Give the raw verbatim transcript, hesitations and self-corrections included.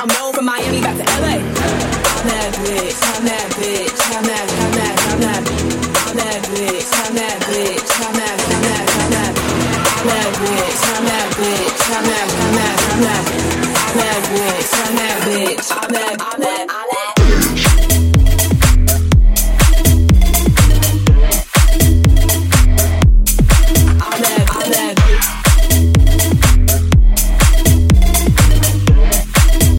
I'm known from Miami back to L A. I'm that bitch, I'm that bitch, I'm that, I'm that, I'm that, I'm that bitch, I'm that bitch, I'm that, I'm that, I'm that, I'm that bitch, I'm that bitch, I'm that, I'm that, I'm that, I'm that bitch, I'm that bitch, I'm that, I'm that.